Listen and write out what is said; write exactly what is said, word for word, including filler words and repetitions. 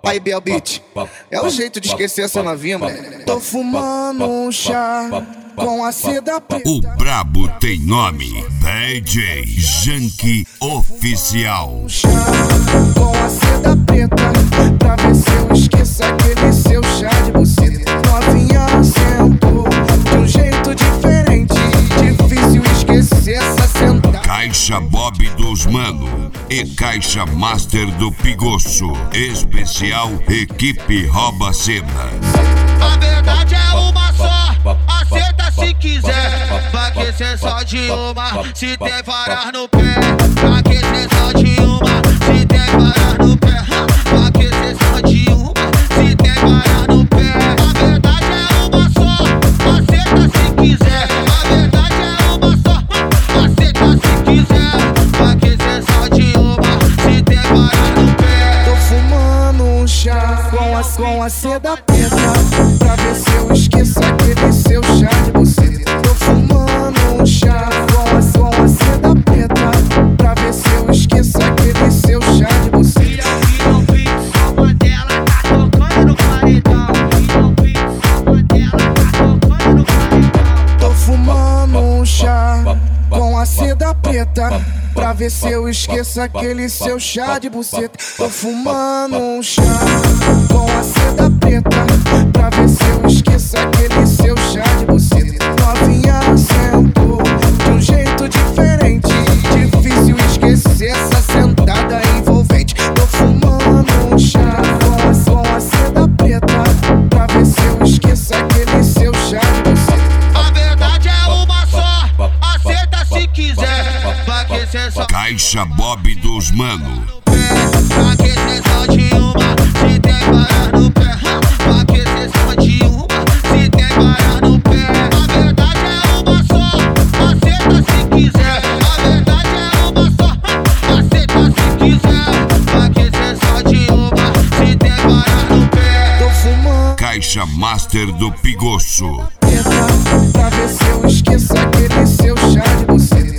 Aí, Bel Beat, é o jeito de esquecer essa novinha, moleque. Tô fumando um chá com a seda preta. O brabo tem nome, D J Janky Oficial. Um chá com a seda preta, pra ver se eu esqueço aquele seu chá de buceta. Novinha sentou de um jeito diferente, difícil esquecer essa sentada. Caixa Bob dos Mano e Caixa Master do Pigoço. Especial Equipe Rouba Cena. A verdade é uma só, aceita se quiser. Vai que cê só de uma, se tem varas no pé. Vai que cê só de uma, se tem varas no pé. Vai que cê só de uma, se tem varas no pé. A verdade é uma só, aceita se quiser. A verdade é uma só, aceita se quiser. Vai que cê só de uma, se tem varas no pé. Tô fumando um chá com a, com a seda preta, pra ver se eu esqueço aquele seu chá de buceta. Tô fumando um chá com a, com a seda preta, pra ver se eu esqueço aquele seu chá de buceta. E não vi só dela, tá tocando no paredão. E não vi só dela, tá tocando no paredão. Tô fumando um chá com a seda preta, pra ver se eu esqueço aquele seu chá de buceta. Tô fumando um chá com a seda preta, pra ver se eu esqueço aquele seu chá de buceta. Novinha sentou de um jeito diferente, difícil esquecer essa sentada envolvente. Tô fumando um chá com a, com a seda preta, pra ver se eu esqueço aquele seu chá de buceta. A verdade é uma só, aceita se quiser. Vai que cê só Caixa Bob dos Mano. vai que cê só de uma, se tem varas no pé. Vai que cê só de uma, se tem varas no pé. A verdade é uma só, aceita se quiser. A verdade é uma só, aceita se quiser. Vai que cê só de uma, se tem varas no pé. Tô fumando Caixa Master do Pigoço. preta, pra ver se eu esqueço aquele seu chá de buceta.